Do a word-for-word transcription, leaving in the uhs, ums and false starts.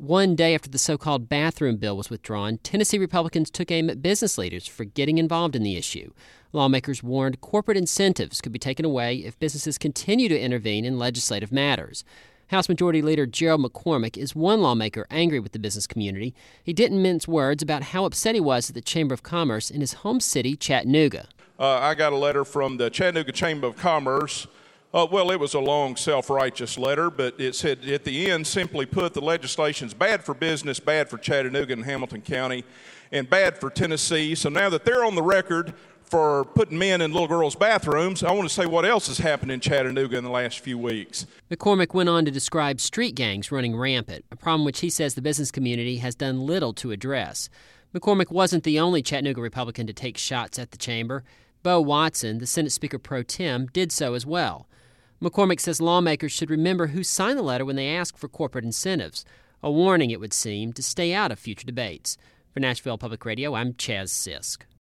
One day after the so-called bathroom bill was withdrawn, Tennessee Republicans took aim at business leaders for getting involved in the issue. Lawmakers warned corporate incentives could be taken away if businesses continue to intervene in legislative matters. House Majority Leader Gerald McCormick is one lawmaker angry with the business community. He didn't mince words about how upset he was at the Chamber of Commerce in his home city, Chattanooga. Uh, I got a letter from the Chattanooga Chamber of Commerce. Uh, well, it was a long, self-righteous letter, but it said at the end, simply put, the legislation's bad for business, bad for Chattanooga and Hamilton County, and bad for Tennessee. So now that they're on the record for putting men in little girls' bathrooms, I want to say what else has happened in Chattanooga in the last few weeks. McCormick went on to describe street gangs running rampant, a problem which he says the business community has done little to address. McCormick wasn't the only Chattanooga Republican to take shots at the chamber. Bo Watson, the Senate Speaker pro tem, did so as well. McCormick says lawmakers should remember who signed the letter when they ask for corporate incentives, a warning, it would seem, to stay out of future debates. For Nashville Public Radio, I'm Chaz Sisk.